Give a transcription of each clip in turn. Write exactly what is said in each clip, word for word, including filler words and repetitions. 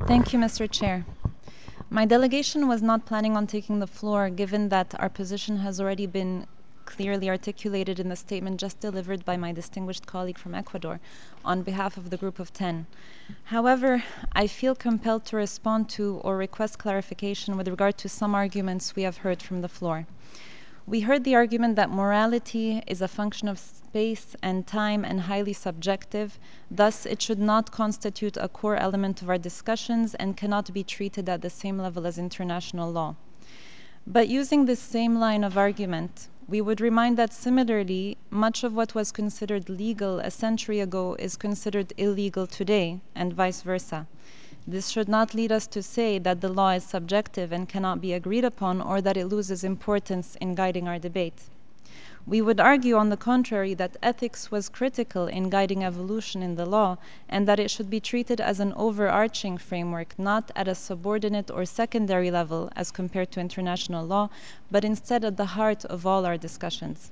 Thank you, Mister Chair. My delegation was not planning on taking the floor, given that our position has already been clearly articulated in the statement just delivered by my distinguished colleague from Ecuador on behalf of the Group of ten. However, I feel compelled to respond to or request clarification with regard to some arguments we have heard from the floor. We heard the argument that morality is a function of space and time and highly subjective, thus it should not constitute a core element of our discussions and cannot be treated at the same level as international law. But using this same line of argument, we would remind that similarly, much of what was considered legal a century ago is considered illegal today, and vice versa. This should not lead us to say that the law is subjective and cannot be agreed upon, or that it loses importance in guiding our debate. We would argue, on the contrary, that ethics was critical in guiding evolution in the law, and that it should be treated as an overarching framework, not at a subordinate or secondary level as compared to international law, but instead at the heart of all our discussions.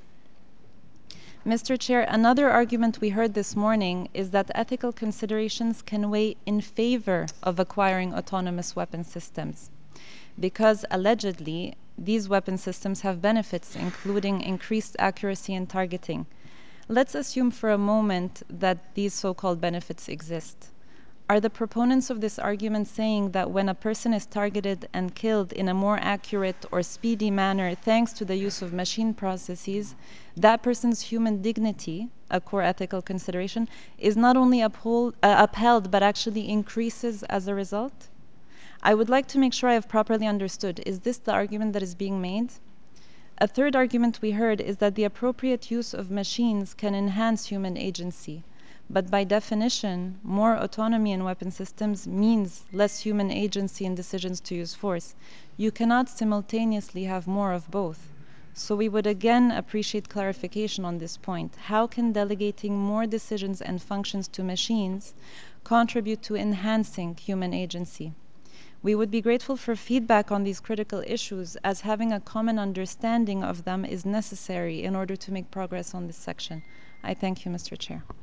Mister Chair, another argument we heard this morning is that ethical considerations can weigh in favor of acquiring autonomous weapon systems, because allegedly these weapon systems have benefits, including increased accuracy and targeting. Let's assume for a moment that these so-called benefits exist. Are the proponents of this argument saying that when a person is targeted and killed in a more accurate or speedy manner thanks to the use of machine processes, that person's human dignity, a core ethical consideration, is not only uphold, uh, upheld but actually increases as a result? I would like to make sure I have properly understood. Is this the argument that is being made? A third argument we heard is that the appropriate use of machines can enhance human agency. But by definition, more autonomy in weapon systems means less human agency in decisions to use force. You cannot simultaneously have more of both. So we would again appreciate clarification on this point. How can delegating more decisions and functions to machines contribute to enhancing human agency? We would be grateful for feedback on these critical issues, as having a common understanding of them is necessary in order to make progress on this section. I thank you, Mister Chair.